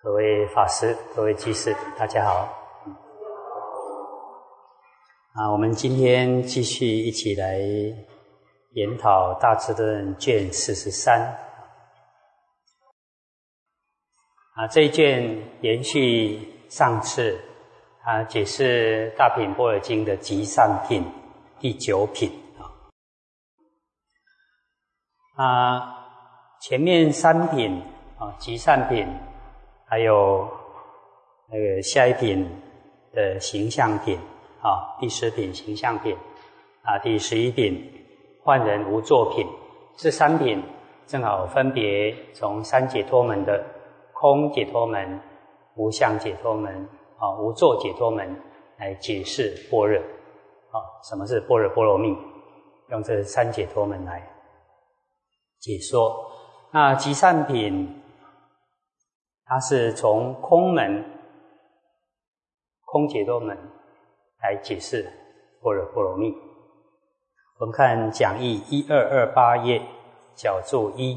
各位法师、各位居士，大家好。我们今天继续一起来研讨《大智论》卷43。这一卷延续上次解释《大品般若经》的集善品第9品。前面3品集善品，还有那个下一品的形象品第10品形象品第11品幻人无作品，这3品正好分别从三解脱门的空解脱门、无相解脱门、无作解脱门来解释般若什么是般若波罗蜜，用这3解脱门来解说。那集善品它是从空门、空解脱门来解释般若波罗蜜。我们看讲义1228页角注1，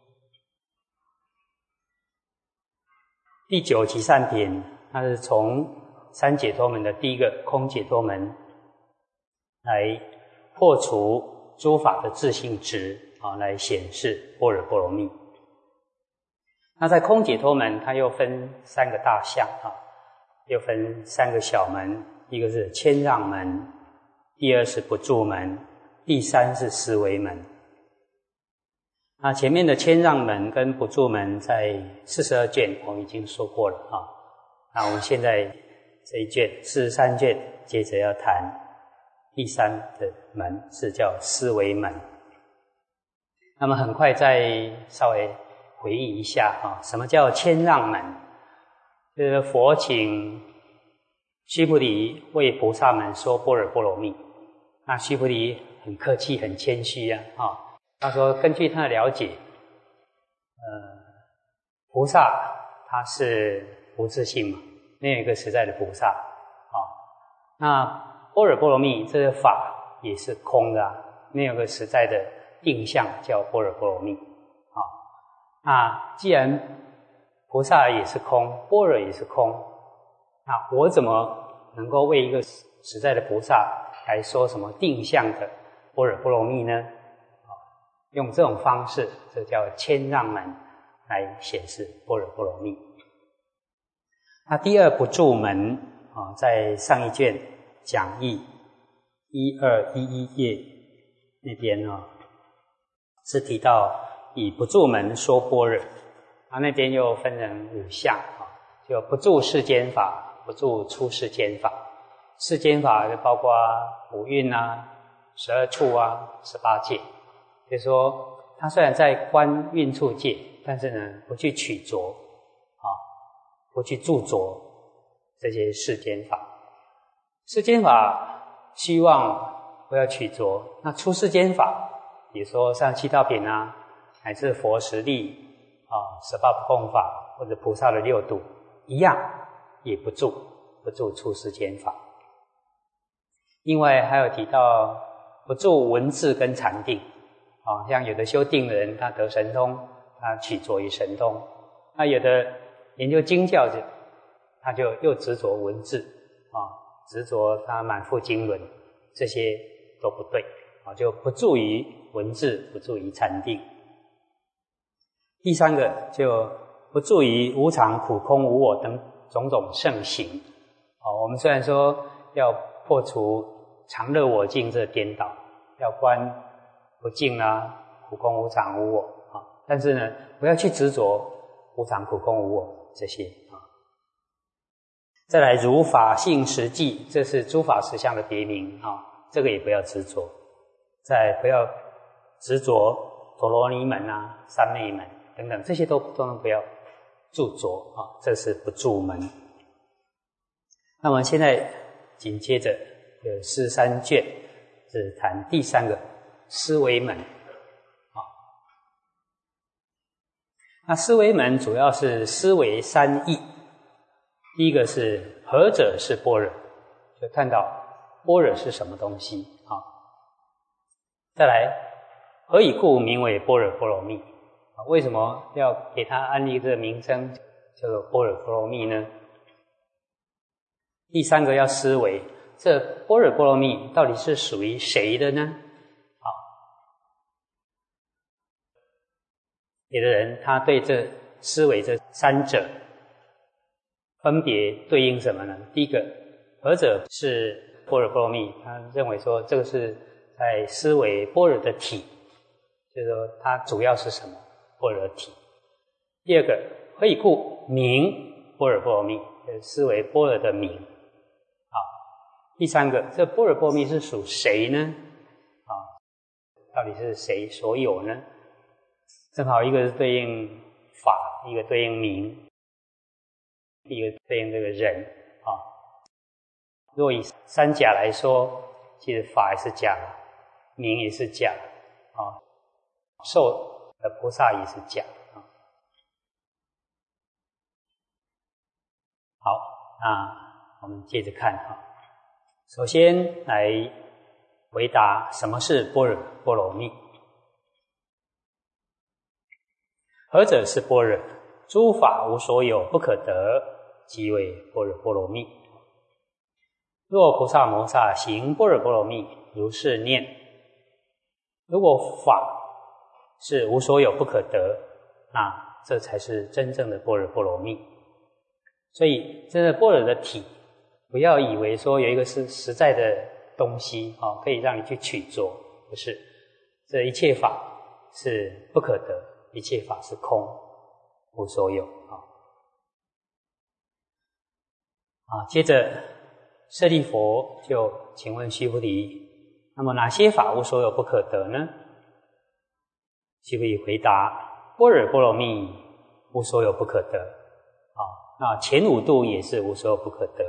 第9集善品，它是从三解脱门的第一个空解脱门来破除诸法的自性执来显示般若波罗蜜。那在空解脱门，它又分3个大项又分3个小门，一个是谦让门，第2是不住门，第3是思维门。那前面的谦让门跟不住门在42卷我们已经说过了那我们现在这一卷43卷接着要谈第3的门，是叫思维门。那么很快再稍微回忆一下什么叫谦让门？就是佛请须菩提为菩萨们说般若波罗蜜，那须菩提很客气很谦虚他说根据他的了解菩萨他是无自性嘛，没有一个实在的菩萨那般若波罗蜜这个法也是空的没有一个实在的定向叫般若波罗蜜那既然菩萨也是空，般若也是空，那我怎么能够为一个实在的菩萨来说什么定向的般若波罗蜜呢？用这种方式，这叫谦让门来显示般若波罗蜜。那第2不住门在上一卷讲义1211页那边是提到以不住门说般若，那边又分成5项就不住世间法，不住出世间法。世间法就包括五蕴12处18界，就是说他虽然在观蕴处界，但是呢不去取着不去著着这些世间法。世间法希望不要取着，那出世间法比如说像七道品乃至佛实力18不共法或者菩萨的6度一样也不住出世间法。另外还有提到不住文字跟禅定像有的修定的人他得神通，他取着于神通，那有的研究经教者他就又执着文字执着他满腹经纶，这些都不对就不住于文字，不住于禅定。第3个就不住于无常苦空无我等种种圣行我们虽然说要破除常乐我净这颠倒，要观不净苦空无常无我但是呢不要去执着无常苦空无我这些再来如法性实际，这是诸法实相的别名这个也不要执着。再不要执着陀罗尼门三昧门等等，这些都不要著着这是不住门。那么现在紧接着43卷是谈第3个思维门那思维门主要是思维3义。第一个是何者是般若，就看到般若是什么东西再来何以故名为般若波罗蜜为什么要给它安立这个名称叫做般若波罗蜜呢？第三个要思维，这般若波罗蜜到底是属于谁的呢？有的人他对这思维这三者分别对应什么呢？第一个，何者是般若波罗蜜？他认为说这个是在思维般若的体，就是说它主要是什么？般若体。第二个，何以故名般若波罗蜜？思维般若的名。第三个，这般若波罗蜜是属谁呢？到底是谁所有呢？正好一个是对应法，一个对应名，一个对应这个人若以三假来说，其实法也是假，名也是假受的菩萨也是假好，那我们接着看首先来回答什么是般若波罗蜜。何者是般若？诸法无所有，不可得，即为般若波罗蜜。若菩萨摩萨行般若波罗蜜，如是念：如果法是无所有不可得，那这才是真正的般若波罗蜜。所以真的般若的体，不要以为说有一个是实在的东西可以让你去取着，不是，这一切法是不可得，一切法是空，无所有接着舍利弗就请问须菩提，那么哪些法无所有不可得呢？须菩提回答：般若波罗蜜无所有不可得那前五度也是无所有不可得。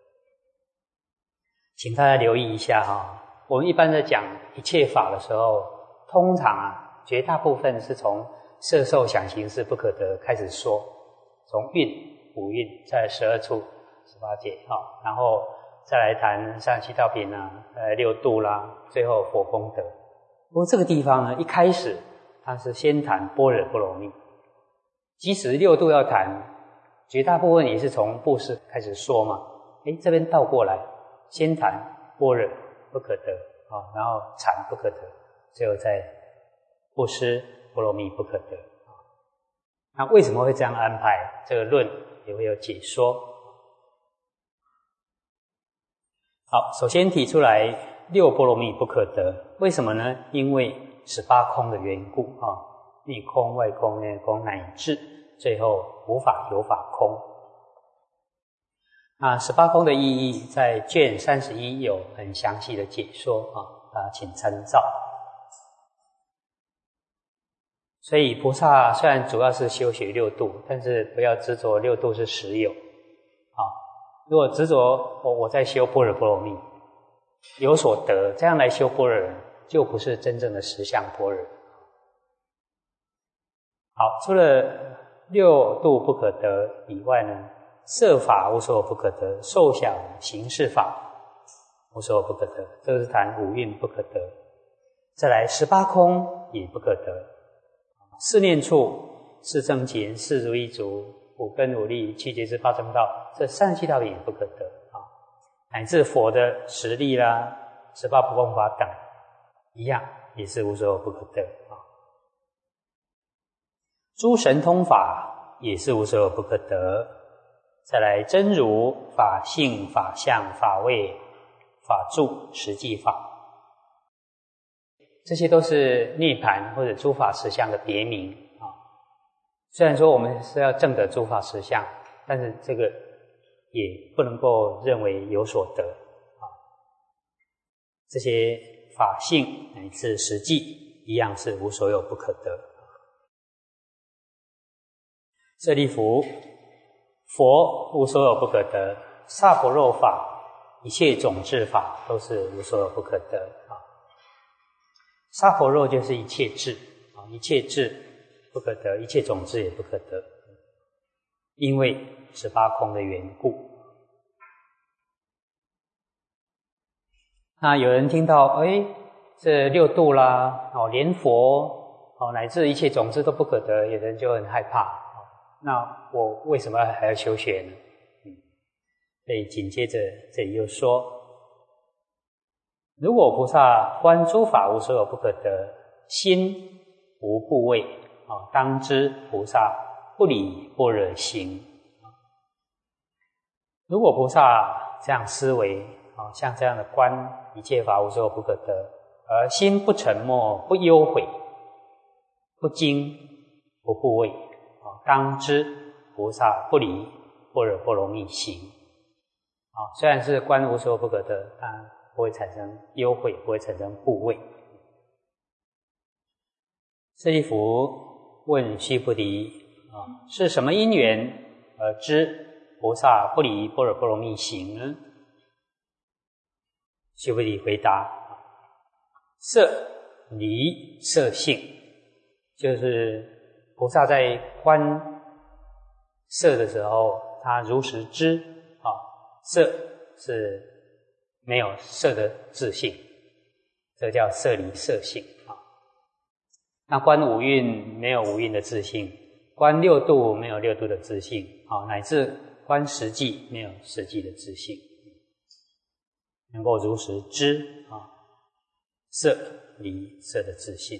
请大家留意一下我们一般在讲一切法的时候，通常绝大部分是从色受想行识不可得开始说，从蕴、五蕴，再来12处18界然后再来谈上七道品六度啦，最后佛功德。不过这个地方呢，一开始它是先谈般若波罗蜜，即使六度要谈，绝大部分也是从布施开始说嘛。这边倒过来，先谈般若不可得然后禅不可得，最后再布施波罗蜜不可得那为什么会这样安排？这个论也会有解说。好，首先提出来六波罗蜜不可得，为什么呢？因为18空的缘故内空、外空、内空，乃至最后无法有法空。那18空的意义在卷31有很详细的解说大家请参照。所以菩萨虽然主要是修学六度，但是不要执着六度是实有如果执着我在修般若波罗蜜有所得，这样来修般若就不是真正的实相般若。好，除了六度不可得以外呢，色法无所有不可得，受想行识法无所有不可得，这个是谈五蕴不可得。再来18空也不可得，四念处、四正勤、四如意足、五根五力、七觉支八正道，这37道品也不可得乃至佛的实力啦、18不共法等一样也是无所有不可得诸神通法也是无所有不可得。再来真如、法性、法相、法位、法住、实际法，这些都是涅槃或者诸法实相的别名虽然说我们是要证得诸法实相，但是这个也不能够认为有所得这些法性乃至实际一样是无所有不可得。舍利弗，佛无所有不可得，萨婆若法、一切种智法都是无所有不可得萨婆若就是一切智一切智不可得，一切种智也不可得，因为18空的缘故。那有人听到这六度啦连佛乃至一切种智都不可得，有人就很害怕那我为什么还要修学呢？所以紧接着这里又说，如果菩萨观诸法无所有不可得，心无部位，当知菩萨不离般若行。如果菩萨这样思维，像这样的观一切法无所有不可得，而心不沉默，不忧悔，不惊，不部位，当知菩萨不离般若波罗蜜行。虽然是观无所有不可得，但不会产生忧悔，不会产生部位。舍利弗问须菩提，是什么因缘而知菩萨不离般若波罗蜜行呢？须菩提回答，色离色性，就是菩萨在观色的时候，他如实知色是没有色的自性，这叫色离色性。那观五蕴没有五蕴的自性，观六度没有六度的自性，乃至观实际没有实际的自性，能够如实知色离色的自性。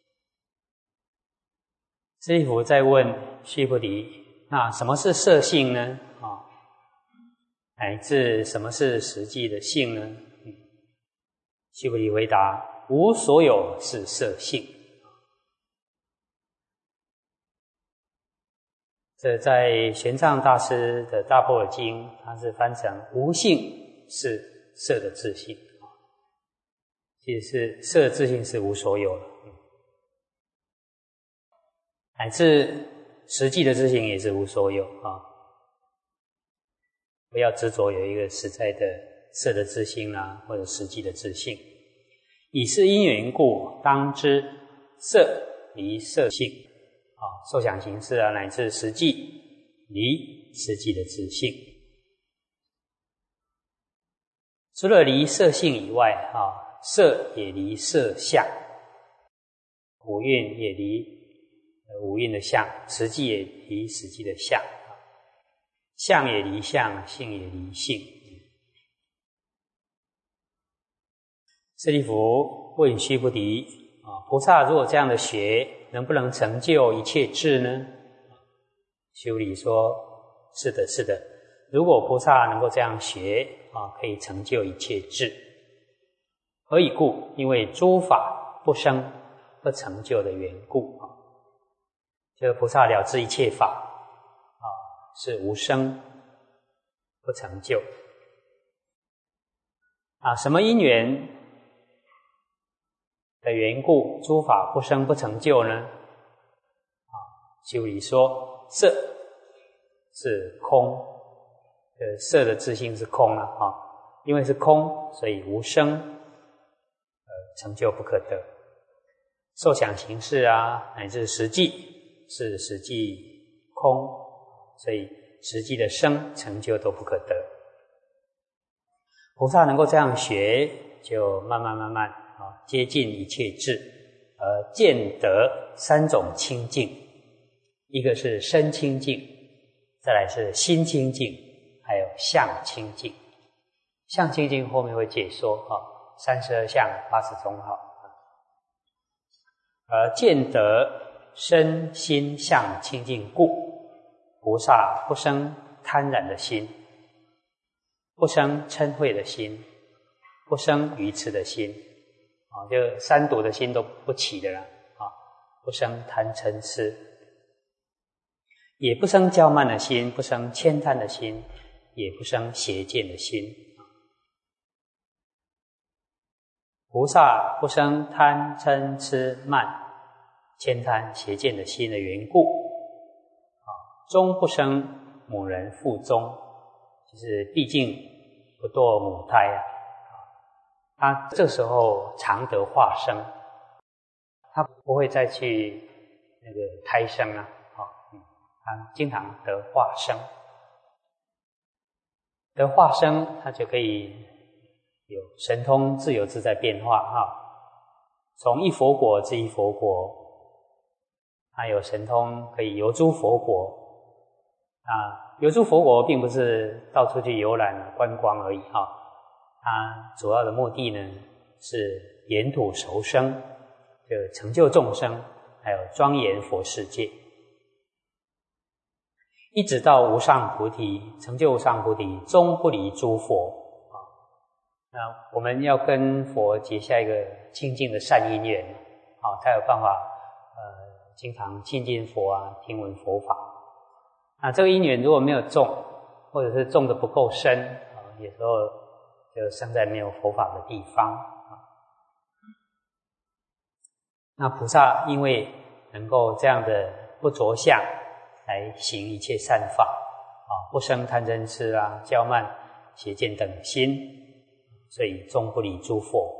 舍利弗再问须菩提，那什么是色性呢？乃至什么是实际的性呢？须菩提回答，无所有是色性。这在玄奘大师的大般若经，它是翻成无性是色的自性，其实是色的自性是无所有的，乃至实际的自性也是无所有不要执着有一个实在的色的自性或者实际的自性。以是因缘故，当知色离色性受想行识乃至实际离实际的自性。除了离色性以外色也离色相，五蕴也离五蕴的相，实际也离实际的相，相也离相，性也离性。舍利弗问须菩提，菩萨如果这样的学，能不能成就一切智呢？须菩提说，是的，是的。如果菩萨能够这样学可以成就一切智。何以故？因为诸法不生不成就的缘故就是菩萨了知一切法是无生不成就什么因缘的缘故诸法不生不成就呢？须菩提说，色是空，色的自性是空因为是空，所以无生成就不可得。受想行识乃至实际是实际空，所以实际的生成就都不可得。菩萨能够这样学，就慢慢接近一切智，见得三种清净，一个是身清净，再来是心清净，还有相清净。相清净后面会解说32相80种好。见得身心相清净故，菩萨不生贪染的心，不生嗔恚的心，不生愚痴的心就三毒的心都不起的了不生贪嗔痴，也不生骄慢的心，不生慳贪的心，也不生邪见的心。菩萨不生贪嗔痴慢慳贪邪见的心的缘故终不生母人腹中，就是毕竟不堕母胎他这时候常得化生，他不会再去那个胎生他经常得化生。得化生他就可以有神通自由自在变化从一佛国至一佛国，他有神通可以游诸佛国有住佛国并不是到处去游览观光而已它主要的目的呢是沿途熟生，就成就众生，还有庄严佛世界，一直到无上菩提，成就无上菩提，终不离诸佛那我们要跟佛结下一个清净的善因缘才有办法经常亲近佛听闻佛法。那这个因缘如果没有种，或者是种的不够深有时候就生在没有佛法的地方那菩萨因为能够这样的不着相来行一切善法不生贪嗔痴骄慢邪见等心，所以终不离诸佛。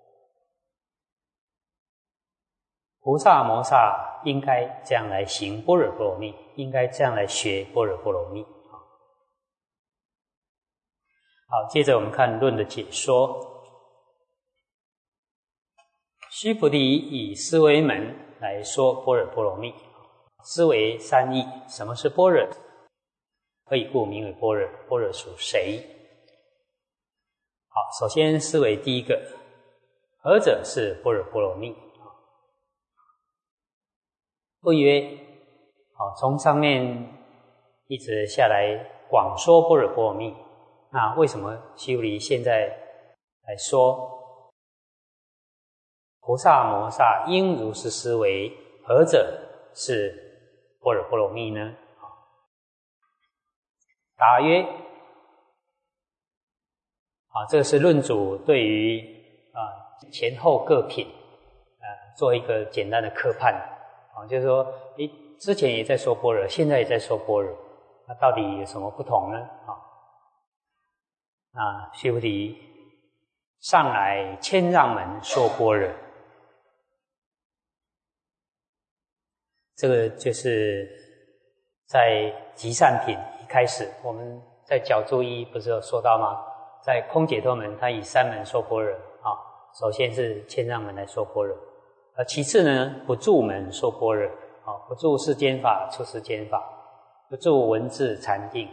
菩萨摩萨应该这样来行般若波罗蜜，应该这样来学般若波罗蜜好，接着我们看论的解说。须菩提以思维门来说般若波罗蜜。思维三义，什么是般若？何以故名为般若？般若属谁？好，首先思维第一个，何者是般若波罗蜜？问曰，从上面一直下来广说般若波罗蜜，那为什么须菩提现在来说菩萨摩萨应如是思维，何者是般若波罗蜜呢？答曰，这个是论主对于前后各品做一个简单的科判就是说之前也在说般若，现在也在说般若，那到底有什么不同呢？须菩提上来谦让门说般若，这个就是在集善品一开始，我们在角注一不是有说到吗？在空解脱门，他以三门说般若首先是谦让门来说般若，其次呢，不住门说般若不住世间法、出世间法，不住文字禅定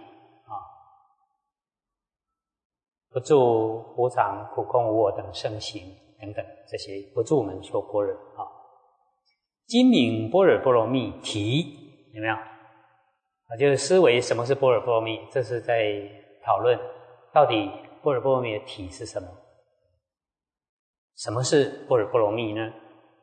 不住无常、苦空、无我等圣行等等，这些不住门说般若今名般若波罗蜜题，有没有就是思维什么是般若波罗蜜，这是在讨论到底般若波罗蜜的体是什么？什么是般若波罗蜜呢？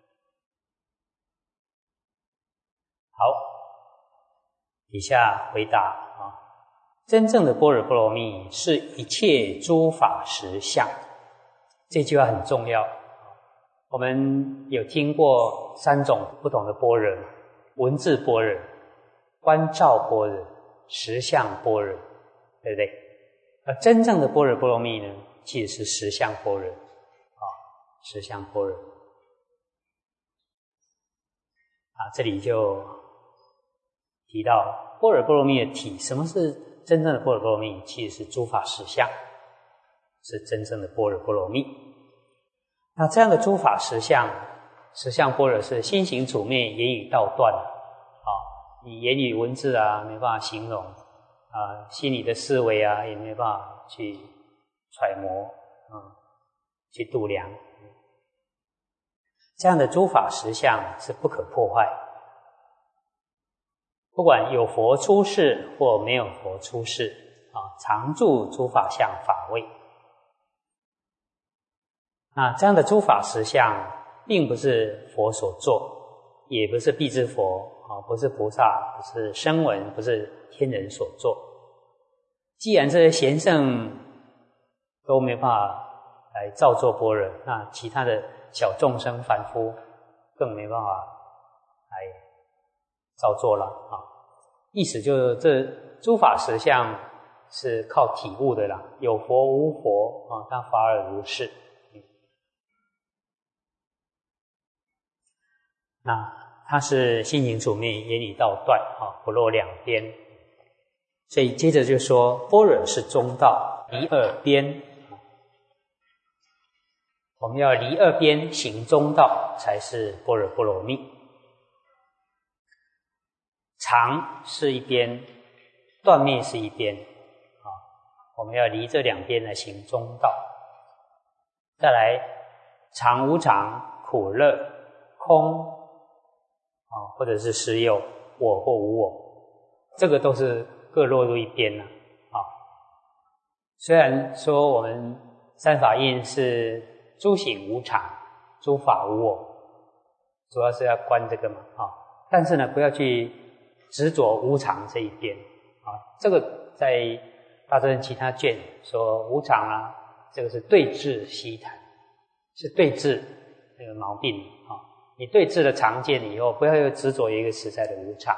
好，以下回答真正的般若波罗蜜是一切诸法实相。这句话很重要。我们有听过三种不同的般若，文字般若、观照般若、实相般若，对不对？而真正的般若波罗蜜呢，其实是实相般若实相般若这里就提到般若波罗蜜的体，什么是真正的般若波罗蜜？其实是诸法实相，是真正的般若波罗蜜。那这样的诸法实相，实相般若是心行处灭，言语道断你言语文字没办法形容心理的思维也没办法去揣摩去度量。这样的诸法实相是不可破坏，不管有佛出世或没有佛出世常住诸法相法位。那这样的诸法实相并不是佛所做，也不是辟支佛不是菩萨，不是声闻，不是天人所做。既然这些贤圣都没办法来造作般若，那其他的小众生凡夫更没办法来造作了意思就是这诸法实相是靠体悟的啦，有佛无佛它法尔如是。那它是心行处灭，言语道断不落两边。所以接着就说般若是中道，离二边。我们要离二边行中道，才是般若波罗蜜。常是一边， 断灭是一边啊，我们要离这两边来行中道。再来常无常、苦乐、空啊，或者是实有我或无我，这个都是各落入一边了啊。虽然说我们三法印是诸行无常、诸法无我，主要是要观这个嘛啊，但是呢，不要去执着无常这一边啊。这个在大乘其他卷说无常啊，这个是对治悉谈，是对治那个毛病啊。你对治了常见以后，不要又执着一个实在的无常。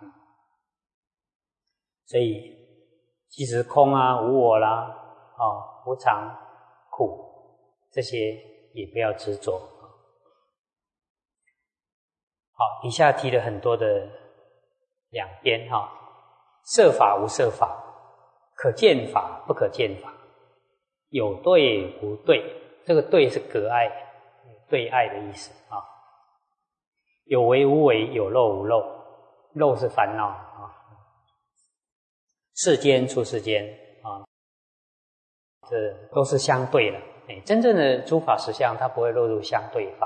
所以即使空啊、无我啦、无常、苦这些也不要执着。好，以下提了很多的两边哈，色法无色法，可见法不可见法，有对无对，这个对是隔碍，对爱的意思啊。有为无为，有漏无漏，漏是烦恼啊。世间出世间啊，这都是相对的。真正的诸法实相，它不会落入相对法。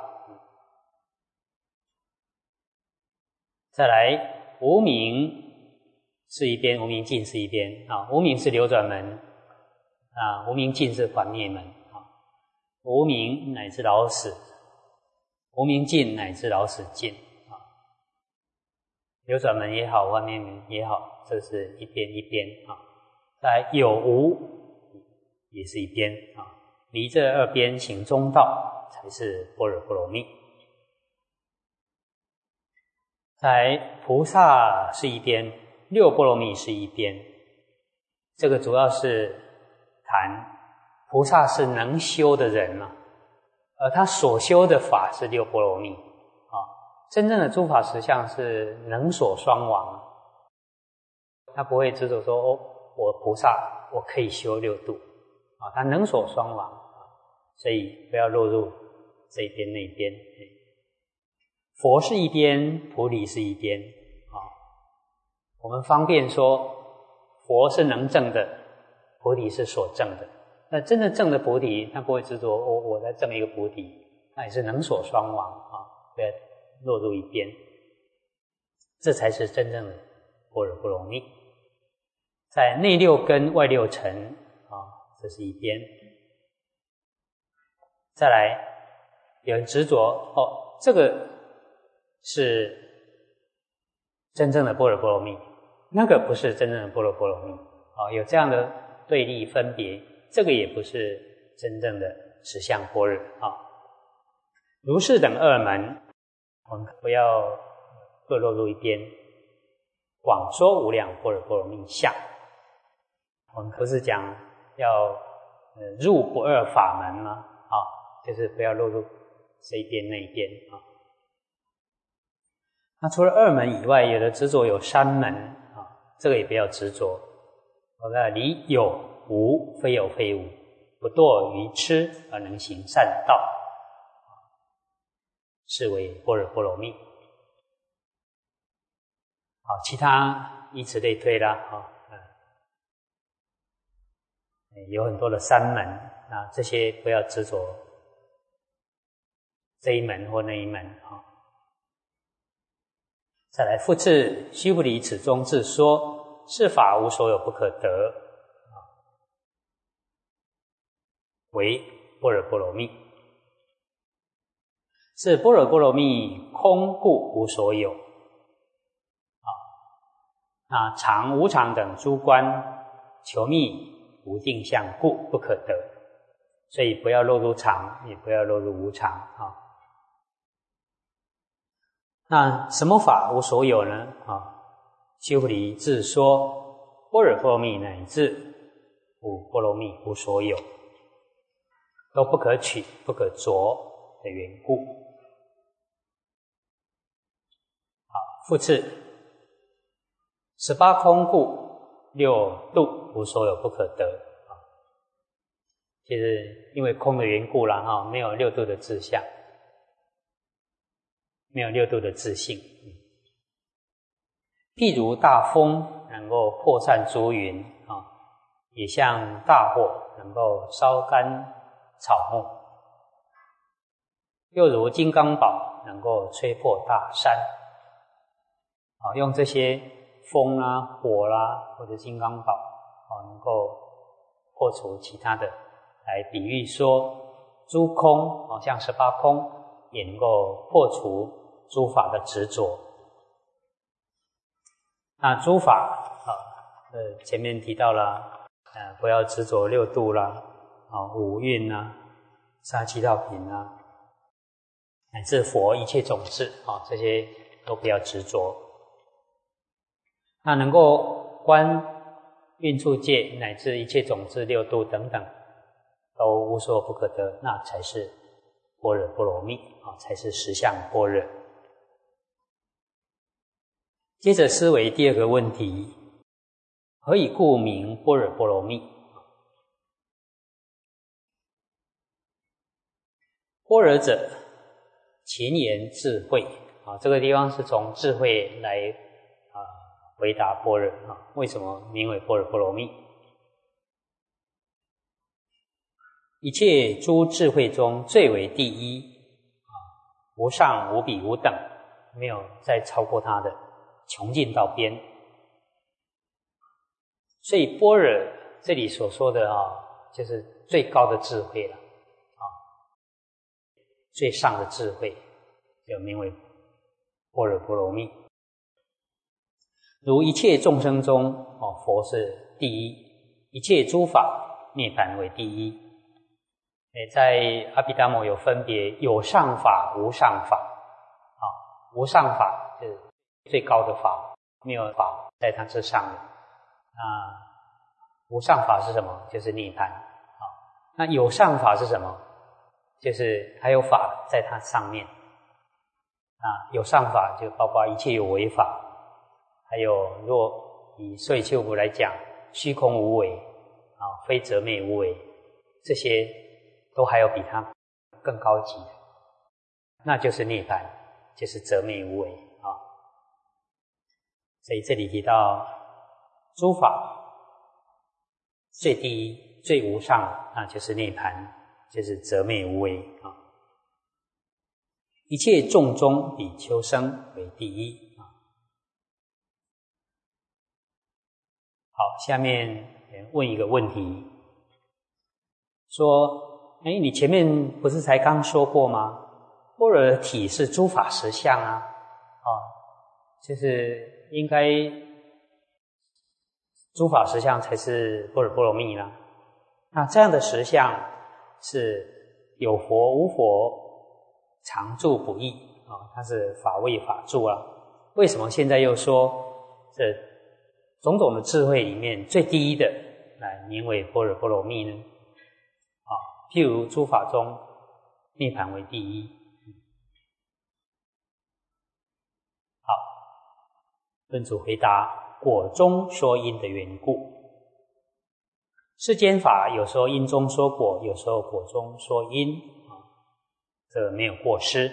再来，无明是一边，无明尽是一边啊。无明是流转门啊，无明尽是还灭门啊。无明乃至老死，无明尽乃至老死尽啊。流转门也好，还灭门也好，这是一边一边啊。再来，有无也是一边啊。离这二边行中道，才是般若波罗蜜。再来，菩萨是一边，六波罗蜜是一边。这个主要是谈菩萨是能修的人嘛，而他所修的法是六波罗蜜啊。真正的诸法实相是能所双亡，他不会执着说我菩萨我可以修六度啊，他能所双亡啊，所以不要落入这一边那一边。佛是一边，菩提是一边啊。我们方便说，佛是能证的，菩提是所证的。那真的证的菩提，他不会执着我在证一个菩提，那也是能所双亡啊，不要落入一边。这才是真正的般若波罗蜜。在内六根外六尘啊，这是一边。再来，有人执着这个是真正的般若波罗蜜，那个不是真正的般若波罗蜜啊，有这样的对立分别，这个也不是真正的实相般若啊。如是等二门，我们不要各落入一边。广说无量般若波罗蜜相，我们不是讲要入不二法门吗？就是不要落入这一边那一边啊。那除了二门以外，有的执着有三门啊，这个也不要执着。我们要离有无，非有非无，不堕愚痴而能行善道，是为般若波罗蜜。好，其他以此类推啦有很多的三门啊，这些不要执着这一门或那一门啊。再来，复次，须菩提，此中自说，是法无所有不可得为般若波罗蜜。是般若波罗蜜空故无所有那常无常等诸观求觅无定相故不可得，所以不要落入常，也不要落入无常啊。那什么法无所有呢？须菩提，自说般若波罗蜜乃至无波罗蜜无所有，都不可取不可着的缘故。复次，18空故六度无所有不可得其实因为空的缘故啦没有六度的志向，没有六度的自性。譬如大风能够破散诸云啊，也像大火能够烧干草木，又如金刚宝能够吹破大山啊，用这些风啦、火啦或者金刚宝啊，能够破除其他的，来比喻说诸空啊，像18空也能够破除诸法的执着。那诸法前面提到了不要执着六度啦，五蕴啦，杀七道品啦，乃至佛一切种智这些都不要执着。那能够观运处界乃至一切种智六度等等都无所不可得，那才是般若波罗蜜才是实相般若。接着思维第二个问题，何以故名般若波罗蜜？般若者，前言智慧这个地方是从智慧来回答般若为什么名为般若波罗蜜？一切诸智慧中最为第一无上无比无等，没有再超过它的，穷尽到边。所以般若这里所说的就是最高的智慧了最上的智慧就名为般若波罗蜜。如一切众生中佛是第一，一切诸法涅槃为第一。在阿毗达摩有分别，有上法无上法无上法就是最高的法，没有法在它之上的。无上法是什么？就是涅槃那有上法是什么？就是还有法在它上面有上法就包括一切有为法，还有若以所以修补来讲，虚空无为非择灭无为，这些都还有比它更高级的，那就是涅槃，就是择灭无为所以这里提到诸法最第一最无上的，那就是涅槃，就是择灭无为一切众中比丘僧为第一好，下面问一个问题，说你前面不是才刚说过吗？般若的体是诸法实相就是应该诸法实相才是般若波罗蜜啦。那这样的实相是有佛无佛，常住不异它是法为法住为什么现在又说这种种的智慧里面最第一的来名为般若波罗蜜呢？譬如诸法中涅槃为第一。好，论主回答：果中说因的缘故。世间法有时候因中说果，有时候果中说因这没有过失。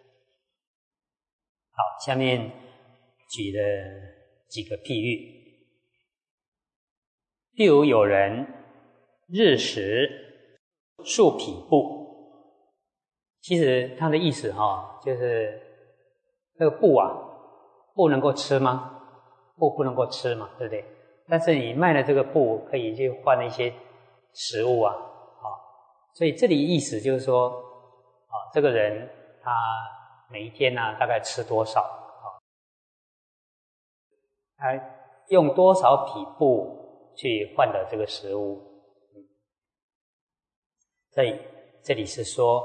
好，下面举了几个譬喻。譬如有人日食数匹布，其实他的意思就是这个布布能够吃吗？布不能够吃嘛，对不对？但是你卖了这个布，可以去换一些食物所以这里意思就是说这个人他每一天大概吃多少他用多少匹布去换的这个食物所以这里是说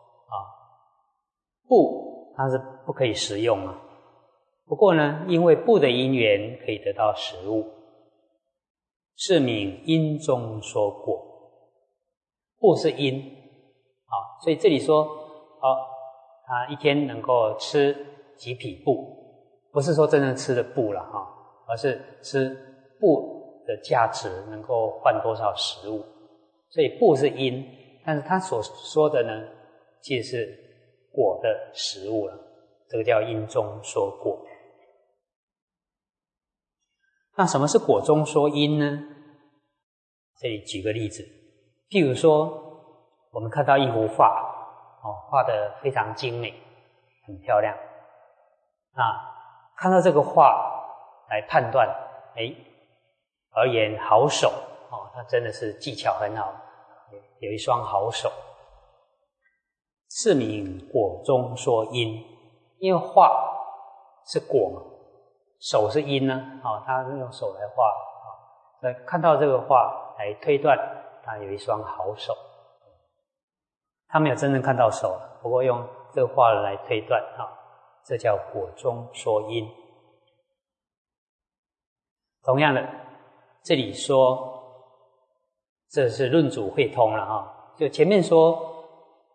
布它是不可以食用不过呢，因为布的因缘可以得到食物，是名因中说果。布是因所以这里说他一天能够吃几匹布，不是说真正吃的布了而是吃布的价值能够换多少食物。所以布是因，但是他所说的呢，其实是果的食物了，这个叫因中说果。 那什么是果中说因呢？这里举个例子，譬如说我们看到一幅画，画得非常精美，很漂亮。那看到这个画来判断，而言好手，他真的是技巧很好，有一双好手。是名果中说因，因为画是果嘛，手是因呢，他是用手来画，所以看到这个画来推断他有一双好手。他没有真正看到手，不过用这个画来推断，这叫果中说因。同样的，这里说这是论主会通了就前面说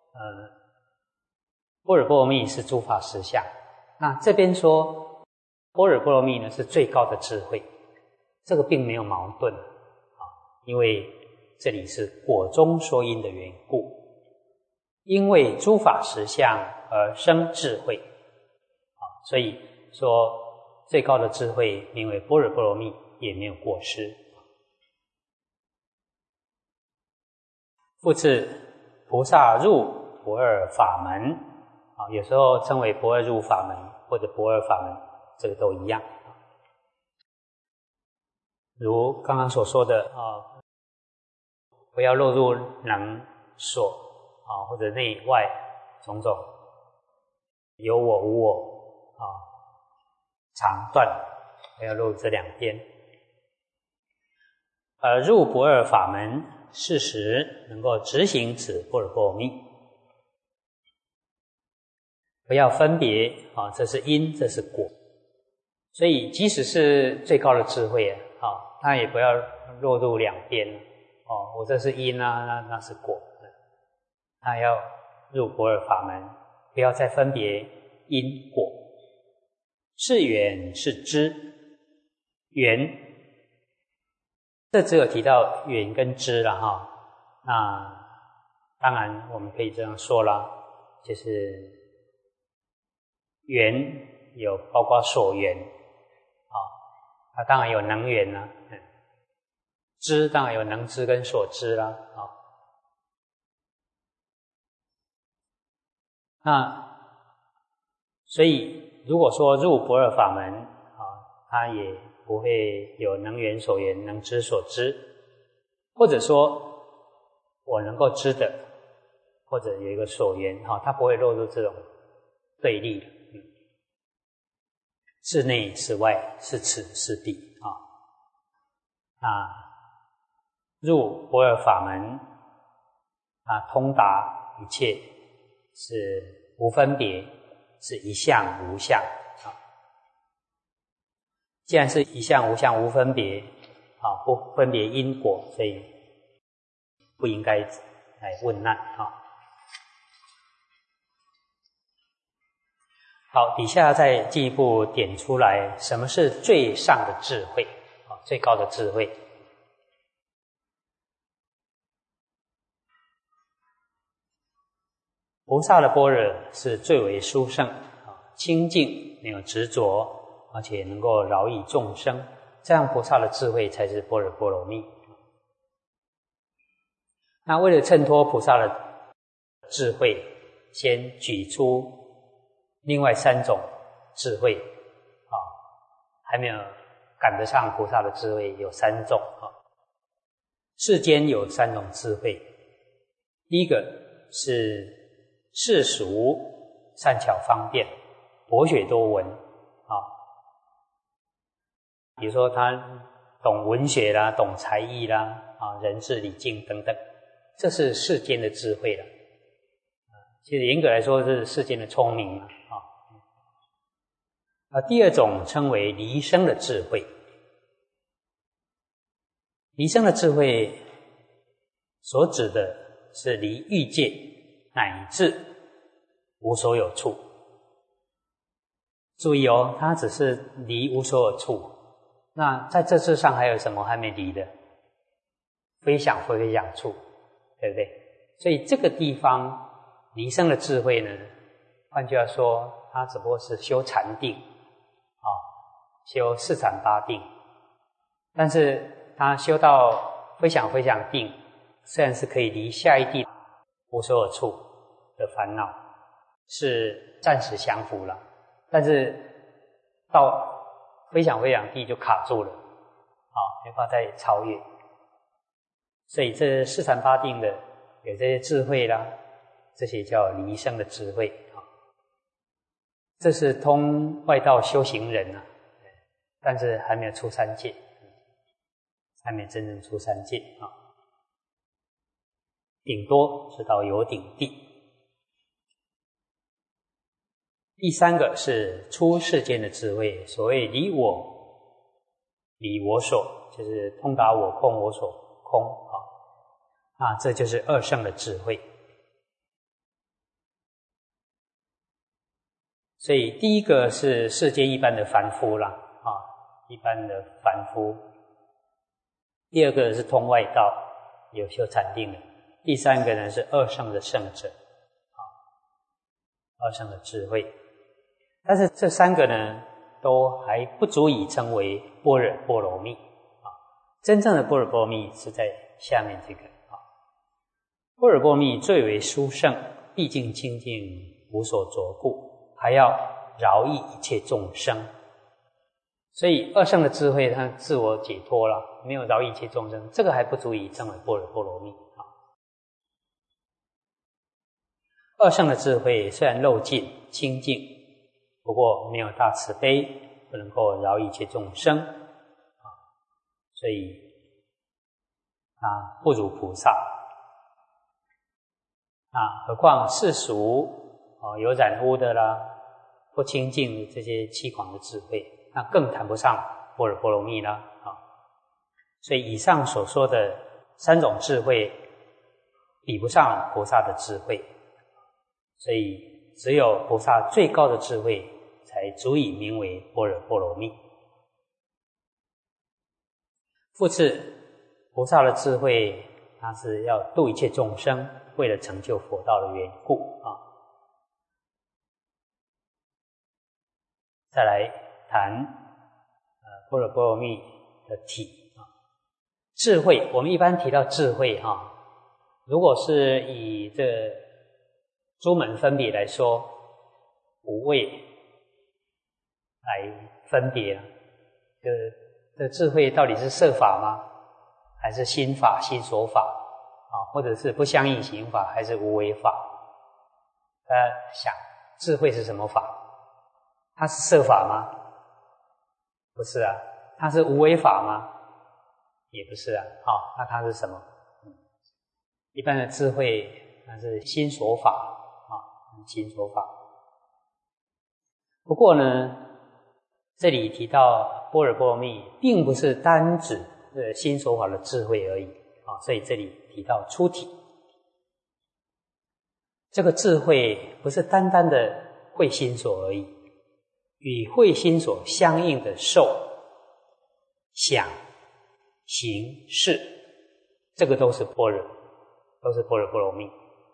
般若波罗蜜是诸法实相，那这边说般若波罗蜜呢是最高的智慧，这个并没有矛盾因为这里是果中说因的缘故，因为诸法实相而生智慧所以说最高的智慧名为般若波罗蜜也没有过失。复次，菩萨入不二法门有时候称为不二入法门或者不二法门，这个都一样。如刚刚所说的不要落入能所或者内外种种有我无我常断，不要落入这两边。而入不二法门，事实能够执行此般若波罗蜜，不要分别这是因，这是果。所以即使是最高的智慧他也不要落入两边我这是因那是果，他要入不二法门，不要再分别因果。是缘是知，缘这只有提到缘跟知了那当然我们可以这样说啦，就是缘有包括所缘当然有能缘啦，知当然有能知跟所知啦那所以如果说入不二法门它也不会有能缘所缘能知所知，或者说我能够知的，或者有一个所缘它不会落入这种对立的是内是外，是此是彼那入不二法门通达一切，是无分别，是一相无相既然是一相无相无分别不分别因果，所以不应该来问难好，底下再进一步点出来什么是最上的智慧最高的智慧。菩萨的般若是最为殊胜清净，没有执着，而且能够饶益众生，这样菩萨的智慧才是般若波罗蜜。那为了衬托菩萨的智慧，先举出另外三种智慧还没有赶得上菩萨的智慧，有三种世间有三种智慧，第一个是世俗善巧方便博学多闻比如说他懂文学啦，懂才艺啦人事礼敬等等，这是世间的智慧了其实严格来说是世间的聪明第二种称为离生的智慧。离生的智慧所指的是离欲界乃至无所有处。注意它只是离无所有处，那在这世上还有什么还没离的？非想非想处，对不对？所以这个地方离生的智慧呢，换句话说它只不过是修禅定修四禅八定但是他修到非想非想定，虽然是可以离下一地无所有处的烦恼是暂时降伏了，但是到非想非想地就卡住了，没法再超越。所以这四禅八定的有这些智慧啦，这些叫离生的智慧啊。这是通外道修行人啊，但是还没有出三界，还没真正出三界啊，顶多是到有顶地。第三个是出世间的智慧，所谓离我所，就是通达我空我所空啊，这就是二圣的智慧。所以第一个是世间一般的凡夫啦，一般的凡夫。第二个是通外道，有修禅定的。第三个呢是二圣的圣者，二圣的智慧。但是这三个呢，都还不足以称为般若波罗蜜真正的般若波罗蜜是在下面这个般若波罗蜜最为殊胜，毕竟清净无所着故，还要饶益一切众生。所以二圣的智慧它自我解脱了，没有饶益一切众生，这个还不足以称为般若波罗蜜二圣的智慧虽然漏尽清净，不过没有大慈悲，不能够饶益一切众生所以不如菩萨何况世俗有染污的啦，不清净的这些欺狂的智慧，那更谈不上般若波罗蜜啦所以以上所说的三种智慧比不上菩萨的智慧，所以只有菩萨最高的智慧才足以名为般若波罗蜜。复次，菩萨的智慧它是要度一切众生，为了成就佛道的缘故再来谈般若波罗蜜的体智慧。我们一般提到智慧如果是以这诸门分别来说，五位来分别这智慧到底是色法吗？还是心法、心所法或者是不相应行法，还是无为法？大家想，智慧是什么法？它是色法吗？不是啊。它是无为法吗？也不是啊。那它是什么？一般的智慧它是心所法心所法。不过呢，这里提到般若波罗蜜，并不是单指心所法的智慧而已所以这里提到出体。这个智慧不是单单的会心所而已，与会心所相应的受、想、行、识，这个都是般若，都是般若波罗蜜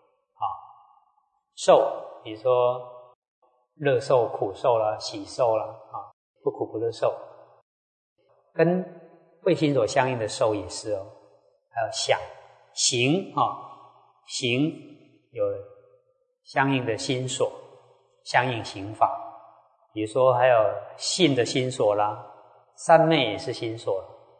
受，比如说乐受、苦受啦、喜受啦不苦不乐受，跟会心所相应的受也是还有想、行行有相应的心所，相应行法，比如说还有信的心所啦，三昧也是心所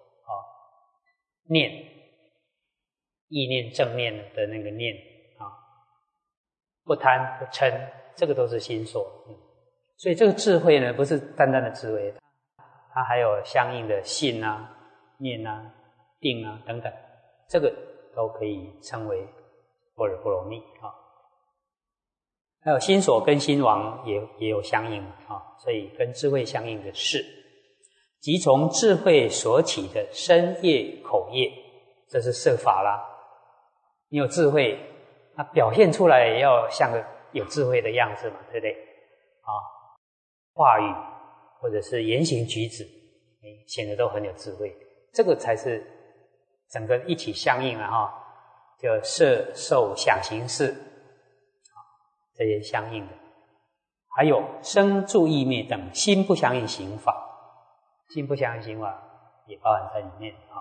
念、意念、正念的那个念不贪不嗔，这个都是心所所以这个智慧呢，不是单单的智慧，它还有相应的信念定等等，这个都可以称为般若波罗蜜还有心所跟心王也有相应所以跟智慧相应的事，即从智慧所起的身业口业，这是色法啦。你有智慧，那表现出来也要像个有智慧的样子嘛，对不对话语或者是言行举止显得都很有智慧，这个才是整个一起相应就色受想行识这些相应的，还有生住意灭等心不相应行法。心不相应行法也包含在里面啊。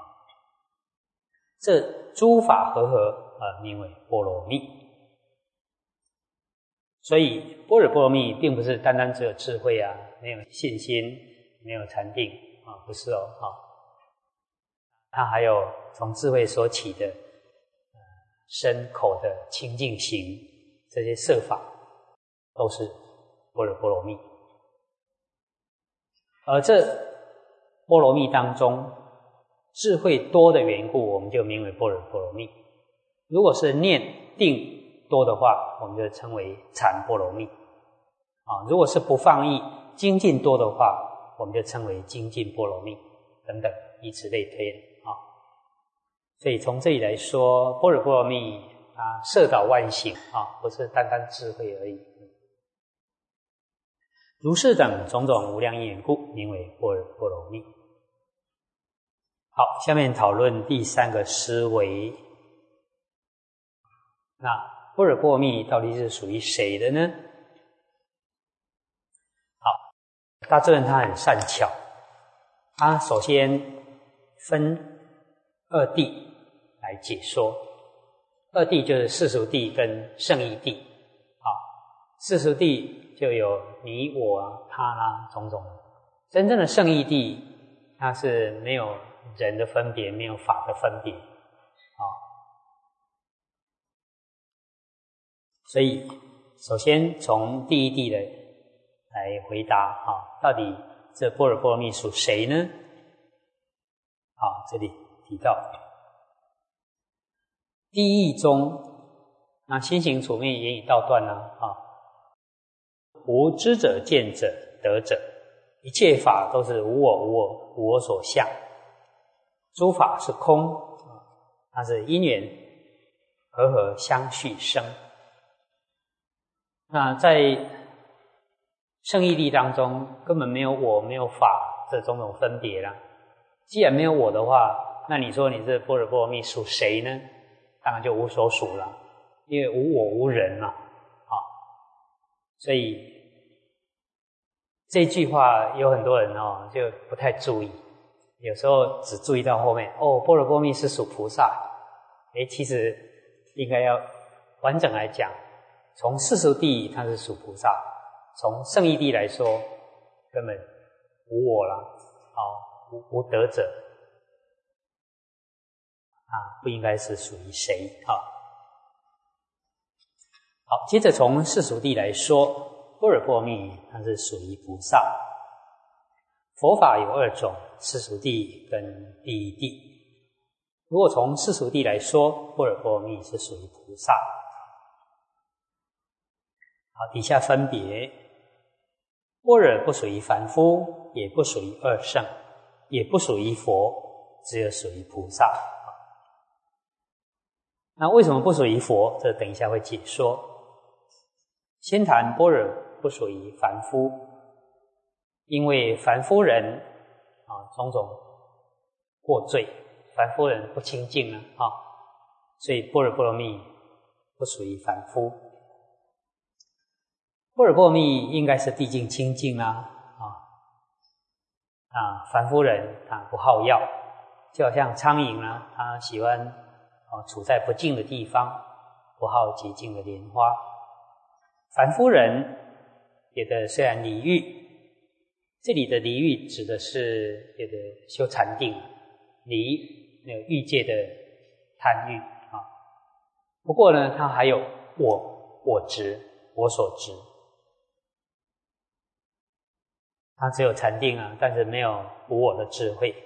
这诸法和合名为波罗蜜。所以般若波罗蜜并不是单单只有智慧啊，没有信心，没有禅定啊，不是哦，它还有从智慧所起的身口的清净行，这些摄法都是般若波罗蜜。而这波罗蜜当中，智慧多的缘故，我们就名为般若波罗蜜。如果是念定多的话，我们就称为禅波罗蜜。如果是不放逸精进多的话，我们就称为精进波罗蜜等等，以此类推啊。所以从这里来说，般若波罗蜜它摄导万行啊，不是单单智慧而已。如是等种种无量因缘故，名为般若波罗蜜。好，下面讨论第三个思维。那般若波罗蜜到底是属于谁的呢？好，大智人他很善巧，他首先分二谛来解说。二谛就是世俗谛跟圣义谛。世俗谛就有你我啊他啦种种，真正的圣义谛它是没有人的分别，没有法的分别所以首先从第一谛来回答到底这般若波罗蜜属谁呢？这里提到第一义中，那心行处灭言语道断无知者见者得者，一切法都是无我无我，无我所相，诸法是空，它是因缘和合相续生。那在圣义谛当中根本没有我没有法这种种分别啦。既然没有我的话，那你说你这般若波罗蜜属谁呢？当然就无所属了，因为无我无人嘛所以这句话有很多人就不太注意，有时候只注意到后面般若波罗蜜是属菩萨。其实应该要完整来讲，从世俗谛它是属菩萨，从圣义谛来说根本无我啦无得者不应该是属于谁好，接着从世俗谛来说，般若波罗蜜它是属于菩萨。佛法有二种，世俗谛跟第一谛。如果从世俗谛来说，般若波罗蜜是属于菩萨。好，底下分别，般若不属于凡夫，也不属于二圣，也不属于佛，只有属于菩萨。那为什么不属于佛？这等一下会解说。先谈般若不属于凡夫，因为凡夫人种种过罪，凡夫人不清净所以般若波罗蜜不属于凡夫。般若波罗蜜应该是毕竟清净凡夫人他不好药，就好像苍蝇他喜欢处在不净的地方，不好洁净的莲花。凡夫人有的虽然离欲，这里的离欲指的是有的修禅定，离那个欲界的贪欲不过呢，他还有我执，我所执。他只有禅定但是没有无我的智慧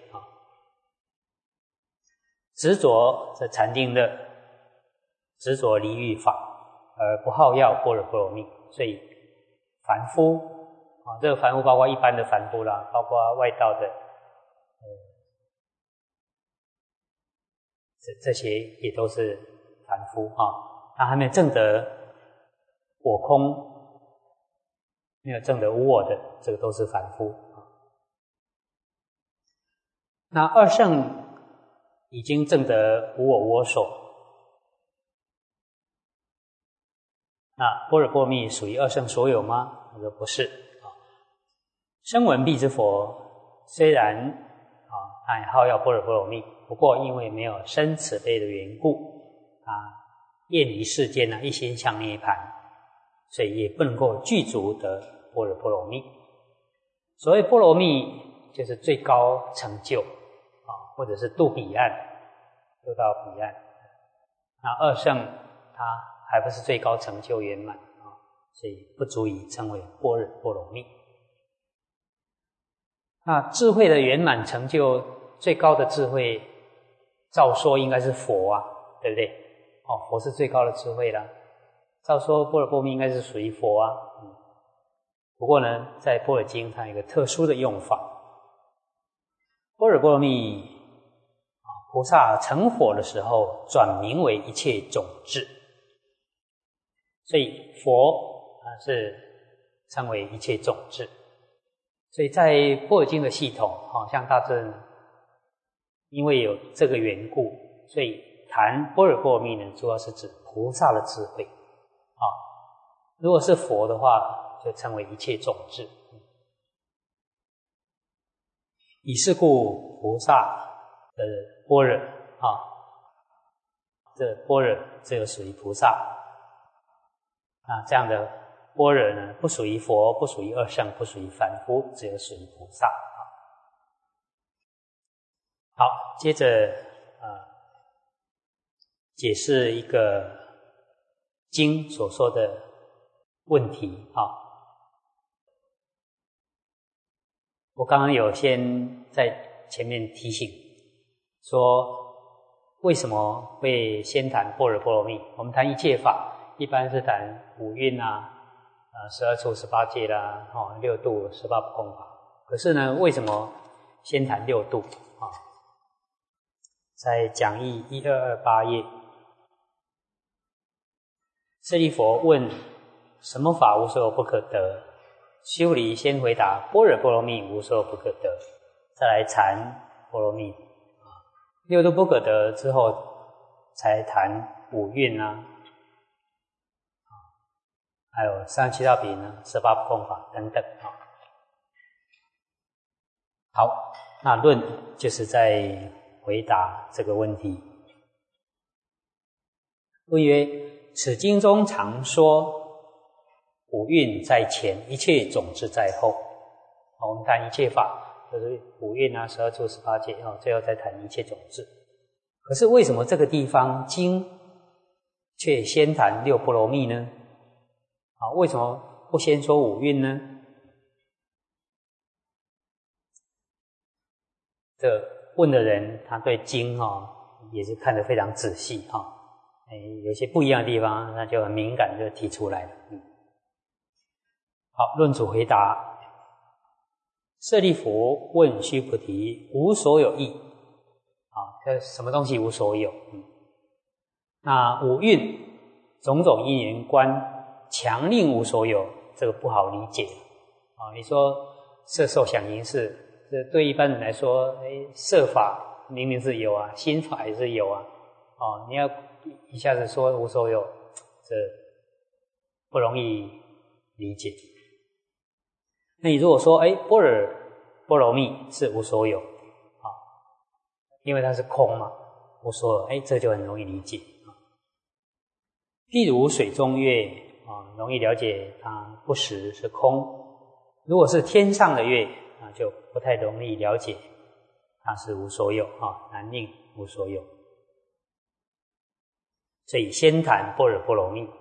执着这禅定乐，执着离欲法，而不好要般若波罗蜜。所以凡夫这个凡夫包括一般的凡夫啦，包括外道的这些也都是凡夫他还没有证得我空，没有证得无我的，这个都是凡夫那二圣已经证得无我无我所，那般若波罗蜜属于二圣所有吗？他说不是声闻辟支佛虽然他也好要般若波罗蜜，不过因为没有生慈悲的缘故，厌离世间一心向涅槃，所以也不能够具足得般若波罗蜜。所谓波罗蜜，就是最高成就或者是渡彼岸，渡到彼岸。那二圣它还不是最高成就圆满所以不足以称为般若波罗蜜。那智慧的圆满成就，最高的智慧，照说应该是佛对不对？佛是最高的智慧啦。照说般若波罗蜜应该是属于佛不过呢，在般若经它有一个特殊的用法。般若波罗蜜菩萨成佛的时候，转名为一切种智，所以佛是称为一切种智。所以在般若经的系统像大正因为有这个缘故，所以谈般若波罗蜜呢，主要是指菩萨的智慧如果是佛的话，就称为一切种智。以是故，菩萨的般若这般若这个属于菩萨这样的般若呢，不属于佛，不属于二圣，不属于凡夫，只有属于菩萨好，接着解释一个经所说的问题我刚刚有先在前面提醒说，为什么会先谈般若波罗蜜？我们谈一切法，一般是谈五蕴12处18界啦6度18不空法。可是呢，为什么先谈6度在讲义1228页，舍利弗问什么法无所有不可得？须菩提先回答般若波罗蜜无所有不可得，再来谈波罗蜜6度不可得之后，才谈五蕴还有37道品18不空法等等好，那论就是在回答这个问题。问曰：此经中常说五蕴在前，一切种智在后我们谈一切法就是五蕴12处18界最后再谈一切种智。可是为什么这个地方经却先谈六波罗蜜呢？为什么不先说五蕴呢？这问的人他对经也是看得非常仔细有些不一样的地方他就很敏感，就提出来了好，论主回答：舍利弗问须菩提，无所有义这什么东西无所有那五蕴种种因缘观强令无所有，这个不好理解你说色受想行识，这对一般人来说色法明明是有心法也是有你要一下子说无所有，这不容易理解。那你如果说般若波罗蜜是无所有因为它是空嘛，无所有这就很容易理解譬如水中月容易了解它不实是空。如果是天上的月就不太容易了解它是无所有难令无所有。所以先谈般若波罗蜜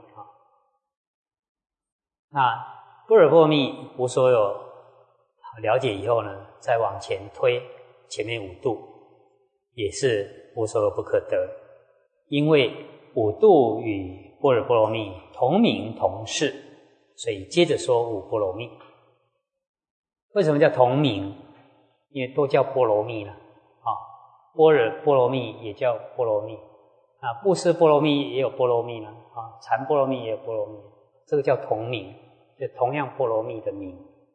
那般若波罗蜜无所有了解以后呢，再往前推前面五度也是无所有不可得，因为五度与般若波罗蜜同名同事，所以接着说五波罗蜜。为什么叫同名？因为都叫波罗蜜了般若波罗蜜也叫波罗蜜布施波罗蜜也有波罗蜜了禅波罗蜜也有波罗蜜，这个叫同名，就同样波罗蜜的名。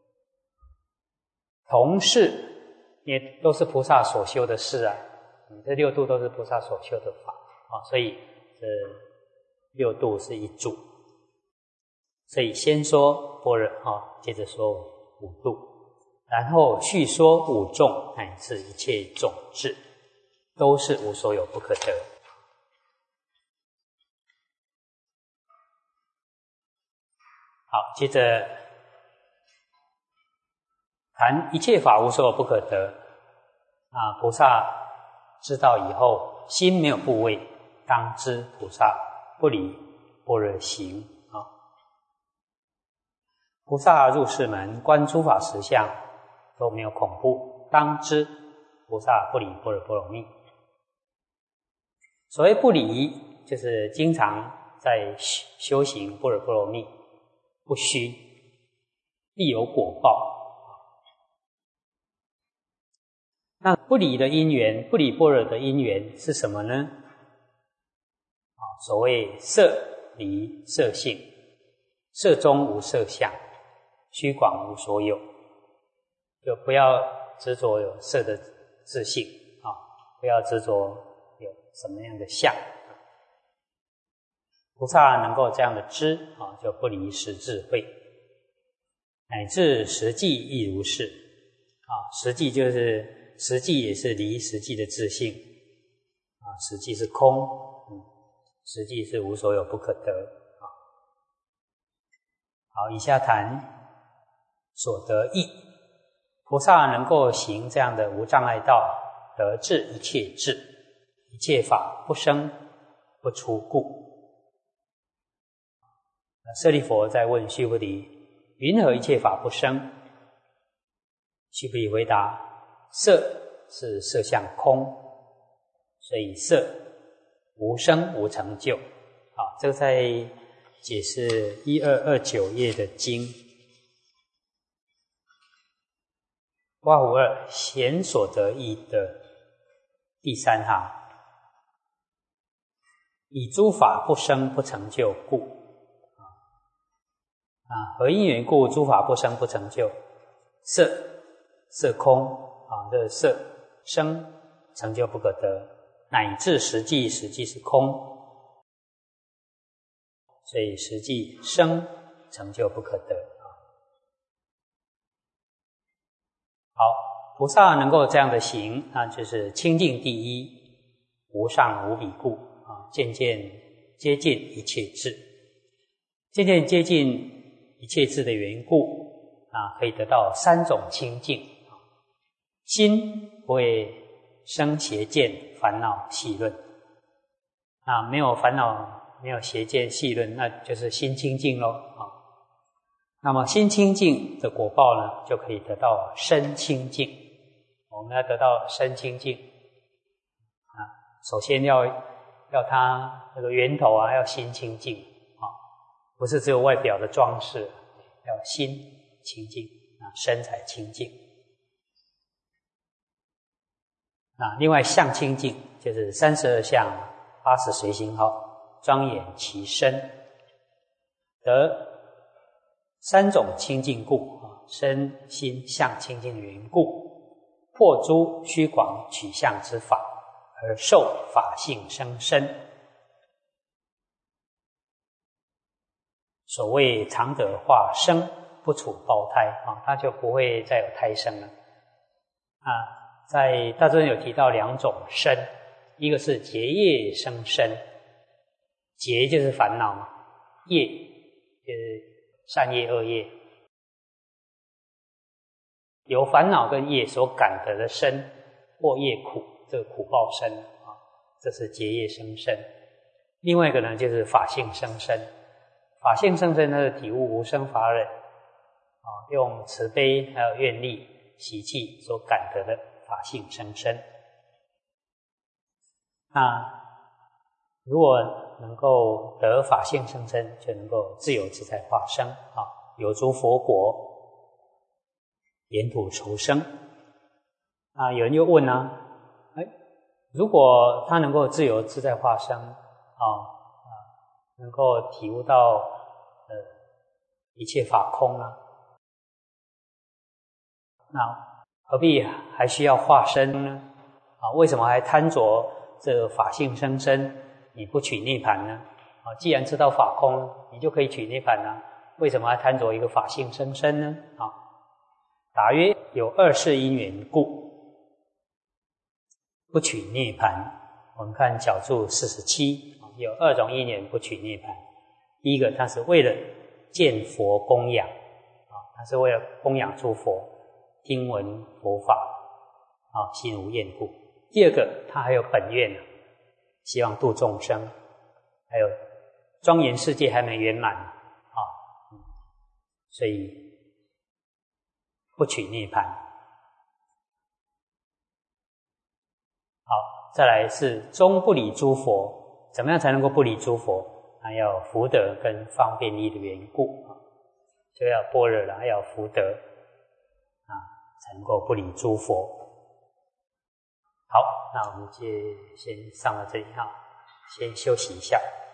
同事也都是菩萨所修的事这六度都是菩萨所修的法所以这六度是一组。所以先说般若接着说五度， 然后续说五众乃至一切种智，都是无所有不可得。好，接着谈一切法无所有不可得。菩萨知道以后，心没有部位，当知菩萨不离般若行。菩萨入世门，观诸法实相，都没有恐怖，当知菩萨不离般若波罗蜜。所谓不离，就是经常在修行般若波罗蜜，不虚，必有果报。那不离的因缘，不离般若的因缘是什么呢？所谓色离色性，色中无色相，虚广无所有。就不要执着有色的自性不要执着有什么样的相。菩萨能够这样的知就不离实智慧，乃至实际亦如是实际就是实际也是离实际的自性实际是空实际是无所有不可得好，以下谈所得益。菩萨能够行这样的无障碍道，得至一切智，一切法不生不出故。舍利弗在问须菩提：云何一切法不生？须菩提回答：色是色相空，所以色无生无成就。这个在解释1229页的经。刮胡二贤所得益的第3行，以诸法不生不成就故。何因缘故诸法不生不成就？色空这个色生成就不可得，乃至实际是空，所以实际生成就不可得。好，菩萨能够这样的行就是清净第一，无上无比故渐渐接近一切智，渐渐接近一切智的缘故可以得到3种清净。心不会生邪见烦恼细论没有烦恼没有邪见细论，那就是心清净咯那么心清净的果报呢，就可以得到身清净。我们要得到身清净首先要它那个源头要心清净不是只有外表的装饰，要心清净身才清净另外相清净就是32相80随行好，庄严其身，得3种清净故身心相清净的缘故，破诸虚广取相之法，而受法性生身。所谓常得化生，不处胞胎它就不会再有胎生了在大尊有提到2种身，一个是结业生身，结就是烦恼嘛，业就是善业恶业，由烦恼跟业所感得的身或业苦，这个苦报身这是结业生身。另外一个呢就是法性生身，法性生身它是体悟无生法忍用慈悲还有愿力习气所感得的法性生身。那如果能够得法性生身，就能够自由自在化生有诸佛国，沿途酬生有人就问如果他能够自由自在化生能够体悟到一切法空那何必还需要化身呢为什么还贪着这个法性生身，你不取涅槃呢既然知道法空，你就可以取涅槃为什么还贪着一个法性生身呢答曰：有二世因缘故，不取涅槃。我们看角注47，有2种因缘不取涅槃。第一个，它是为了见佛供养，它是为了供养诸佛，听闻佛法，心无厌故。第二个，它还有本愿，希望度众生，还有庄严世界还没圆满，所以不取涅槃。好，再来是终不离诸佛。怎么样才能够不离诸佛？还要福德跟方便力的缘故，就要般若了，还要福德才能够不离诸佛。好，那我们先上到这里，先休息一下。